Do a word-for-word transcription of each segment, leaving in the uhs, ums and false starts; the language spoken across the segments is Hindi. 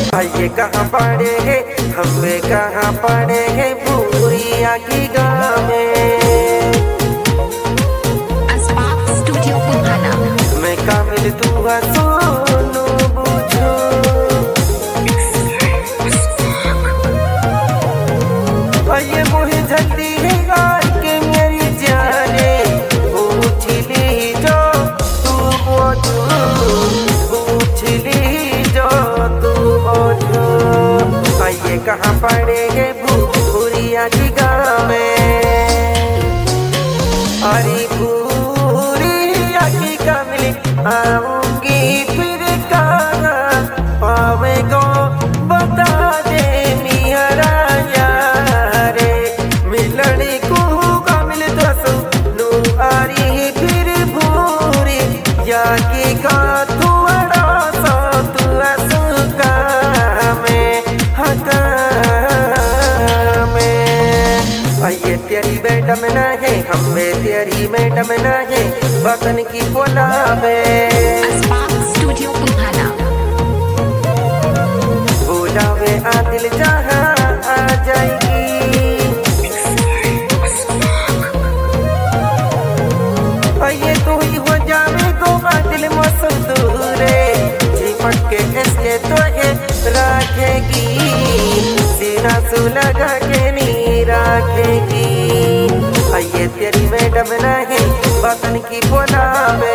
ये कहाँ पड़े हैं हमें कहाँ पड़े हैं भूरिया की गाँव में। स्टूडियो पुराना मैं कामिल तू सोनू बुझो ये मुझे जल्दी है यार के मेरी जाने पूछ ली जो तू बोझो पूछ ली जो तू बोझो। ये कहाँ पड़ेगे भूरिया की गाँव में। अरे भूरिया की कमली आऊंगी फिर कहाँ पावेगो बता दे मियारा यारे मिलने को कमल दसो नो आरी फिर भूरी या की का थोड़ा सा तू असुका में हका में। ये तेरी मैडम ना है हमें तेरी मैडम ना है वतन की बोलावे। स्टूडियो पुराना बोलावे आ दिल जहाँ आ जाएगी। ये तो ही हो जावे को दिल मौसम दूरे चिपट के इसके तो है रखेगी सीना सु लगा के नी रखेगी। ये तेरी मैडम नहीं वतन की बोलावे।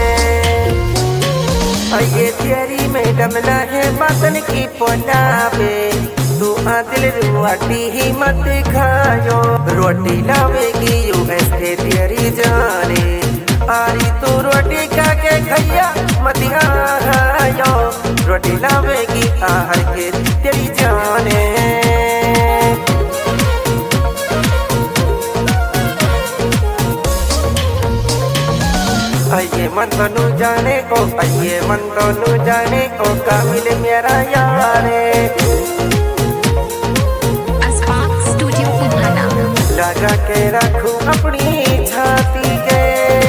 ये तेरी मैडम नहीं वतन की बोलावे। तू आ दिल रोटी ही मत खायो रोटी लावेगी यू ऐसे तेरी जाने। आरी तू रोटी खा के खैया मत आयो रोटी लावेगी आहर के तेरी जाने। ये मन तो नू जाने ओ ये मन तो नू जाने ओ कामिल मेरा यारे। स्टूडियो पुराना लगा के रखूं अपनी छाती के।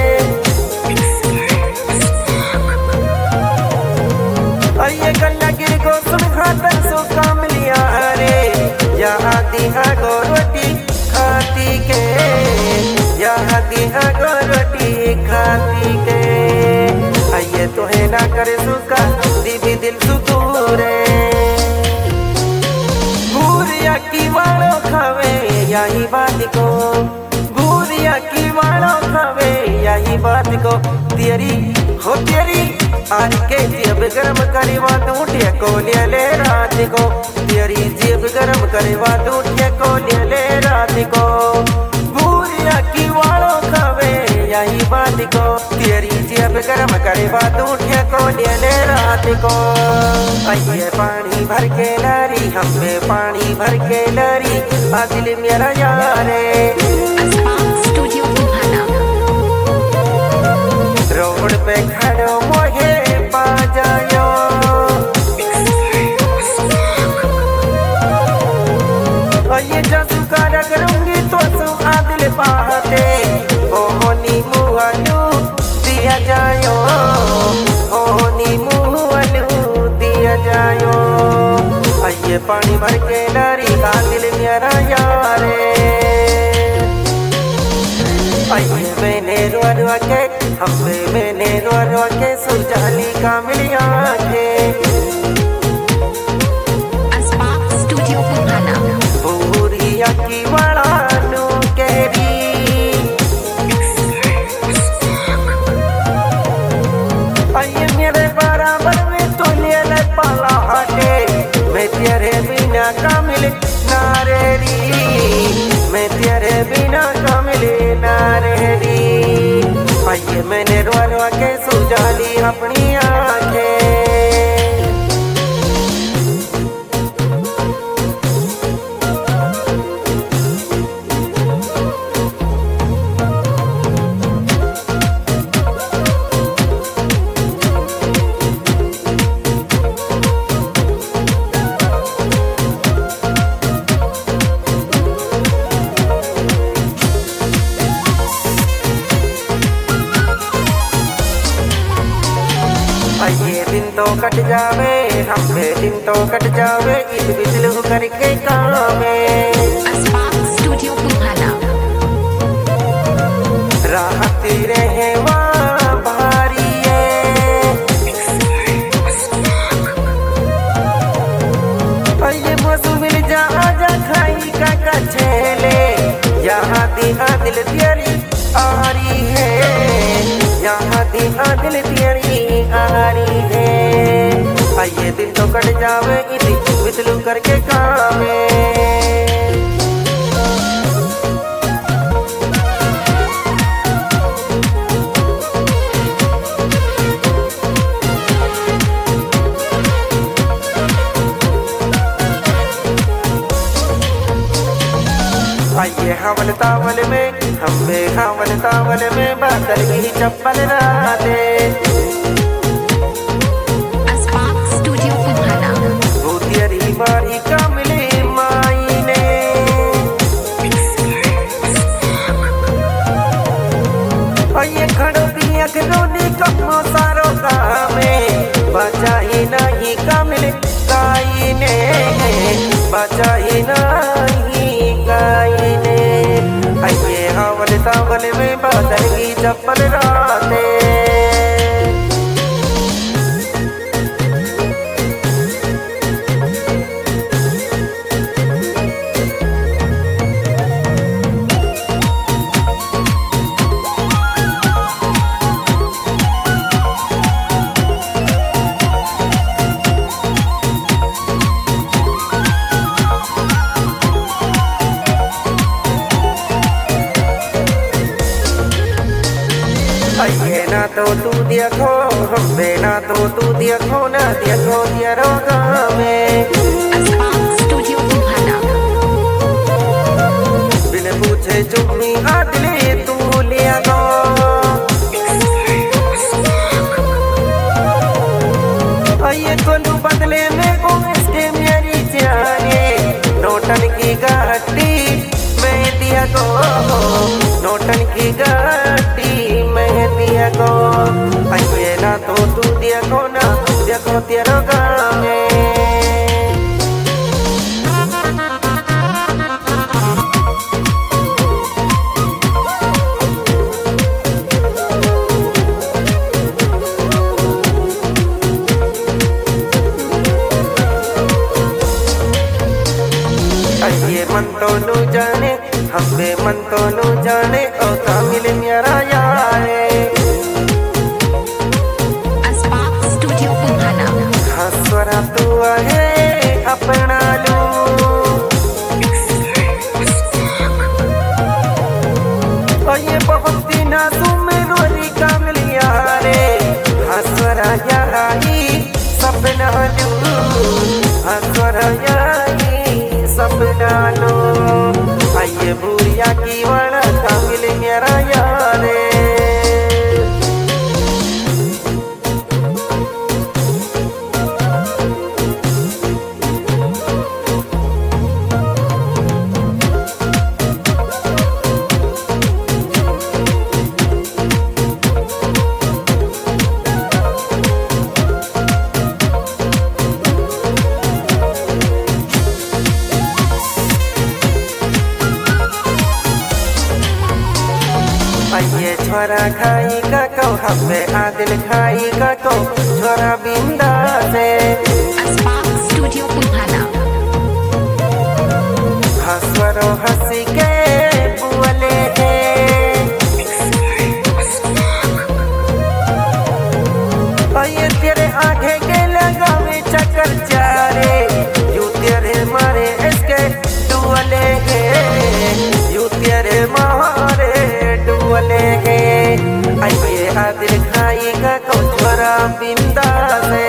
ये गल्ला गिर गो सुन खातर सो कामिलिया रे या आती आगो रोटी खाती के या आती आगो रोटी खाती के। ये तो है ना करे सुका दीदी दिल सुकूरे भूरिया की वालों खावे यही बात को भूरिया की वालों खावे यही बात को। तेरी हो तेरी आज के जेब गरम करे बात उठे को ले ले रात को। तेरी जेब गरम करे बात उठे को ले ले रात को। भूरिया की वालों खावे यही बात को। तेरी जेब गरम करे बात उठे को ले ले रात को। ये पानी भर के लारी हमें पानी भर के लारी आ दिल मेरा यारे। स्टूडियो पुराना रोड पे खड़ो मोहे पा जायो। ये जसु कारा करूंगी तो सु आदिल पाते ओ होनी मुहलू दिया जायो ओ होनी मुहलू दिया जायो। ये पानी भर के लारी आदिल मेरा यारे। ये मैंने रो रो के हमें मैंने रो रो के सुजाली का मिलिया के। स्टूडियो पुराना भूरिया की वाला नू कहरी। ये मेरे बराबर में तो ले ले पाला हटे मैं तेरे बिना कामिल नारेरी मैं तेरे बिना कामिल नारेरी। ये मैंने रो रो के सुजाली अपनी आंखें। ये दिन तो कट जावे हमें दिन तो कट जावे ईद बिजलू करके कामे। अस्पाक स्टूडियो बुल्हाना। राहती रहे वहाँ भारी है। ये मौसम मिल जा आजा खाई का कछेले यहाँ दिया दिल तेरी आरी है। यहाँ दिया दिल तेरी आरी है। आइए दिन तो कट जावे इसी बिजलू करके कामे। आइए हवल तावल में हमें हवल तावल में बादल की चप्पल राते। अस्पाक स्टूडियो बुल्हाना। भूतियरी मारी का मिले माई ने। आइए खड़ो दिया खिलौने कमो सारो कामे बचा ही नहीं का मिले गाई ने। बचा ही नहीं गाई ने। आइए हवल तावल में बादल की चप्पल राते। आइए ना तो तू देखो हमें ना तो तू देखो ना देखो तेरो गामे। अस्पाक स्टूडियो बुल्हाना। बिन पूछे चुम्मी आदले तू लिया गो। आइए कोलू बदले में को इसके मेरी जाने नोटन की गाड़ी मैं दिया गो। नोटन की गाड़ी मैं दिया गो। आइए ना तो तू देखो ना देखो तेरो गामे। आइए मन तो नु जाने हमें मन तो नु जाने और कामिल मेरा यारे। अस्पाक स्टूडियो बुल्हाना। हंसरा तू है अपना लू। आइए बहुत दिना तू में रोरी कामिल यारे। हंसरा याई सपना लू। हंसरा याई सपना लो। आइए भूरिया की वाला कामिल मेरा यारे। आइए छोरा खाई का को हमें आदिल खाई का को छोरा बिंदा से। अस्पाक स्टूडियो बुल्हाना। हंसरो हंसी के बुअले है। आइए तेरे आगे के लगावे चक्कर चारे यू तेरे मारे इसके डुअले है। यू तेरे मारे डुअले है। आइए आदिल खाई का को छोरा बिंदा से।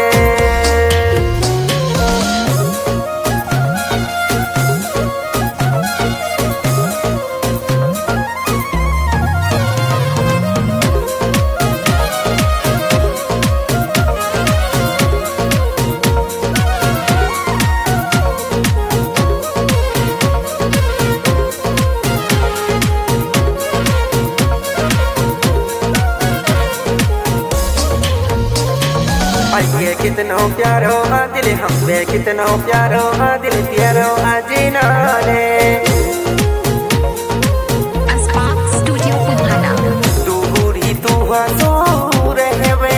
आइए कितनो प्यारो दिल हम पे कितना प्यारो आ दिल तेरो अजीना रे Aspark Studio Punhana. तू बूढ़ी तू हसूर है वे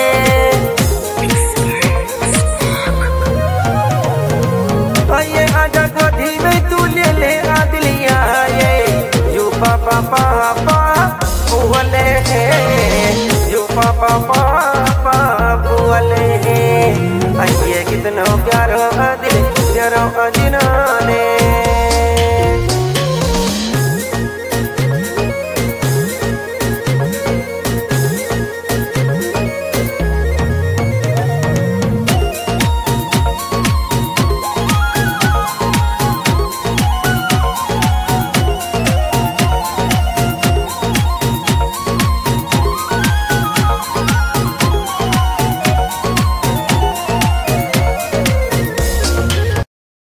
आये आजा गोदी में तू ले ले आ दिलिया ये यू पापा पापा बोले है यू पापा पापा बोले है आइए कितना प्यारो दिल प्यारो अजीना ने